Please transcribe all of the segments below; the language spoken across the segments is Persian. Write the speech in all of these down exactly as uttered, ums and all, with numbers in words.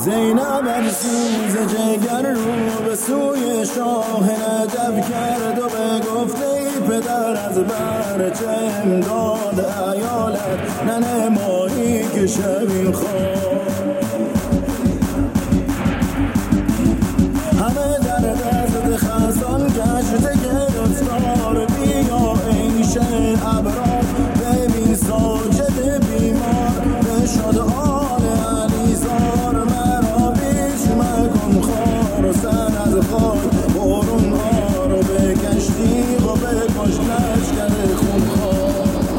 زینب از سوز جگر رو به سوی شاه نجف کرد و به گفته ای پدر از برچه امداد ایالت ننمایی که شبین خواه همه در دست خزان گشت گرفتار بیا این شه ابرار ببین ساجد بیمار بشد آل علیزار مرا بیش مکن خار و سر از خار برون ها رو بکشتی و بکش لشکر خونخوار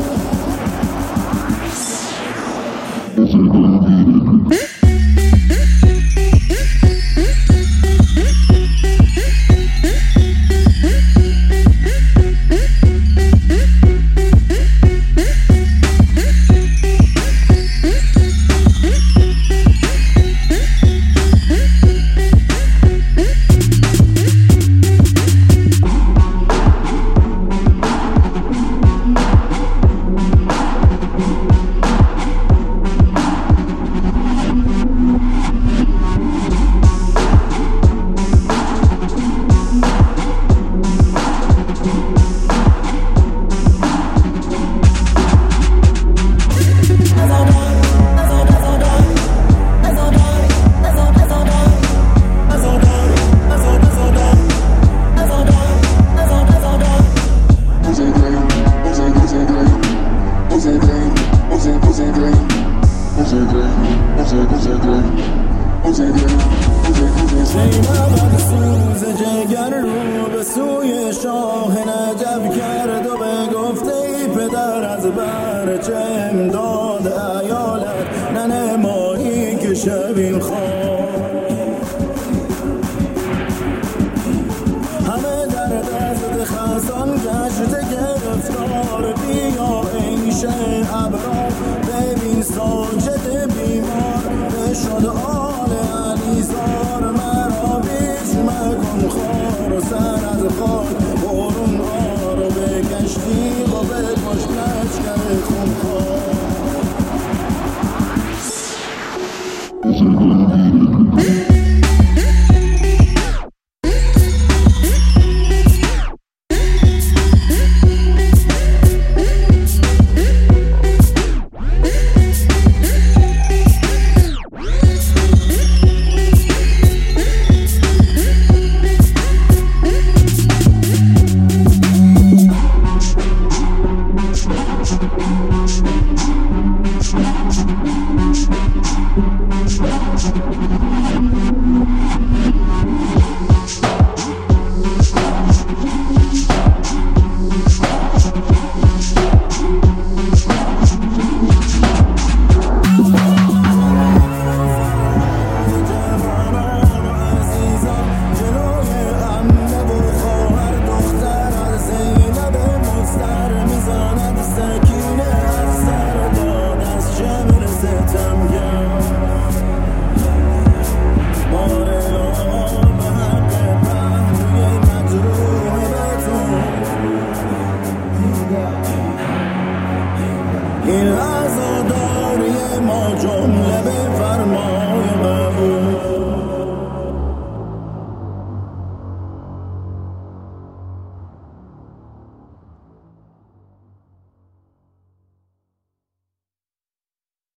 زینب از سوز جگر رو به سوی شاه نجف کرد و به گفته ای پدر از برچه امداد ایالت ننمایی که شبین خواه همه در دست خزان گشت گرفتار بیا این شه ابرار ببین ساجد بیمار بشد آل علیزار مرا بیش مکن خار و سر از خاک برون ها رو بکشتی و بکش لشکر خونخوار این عزاداری ما جمله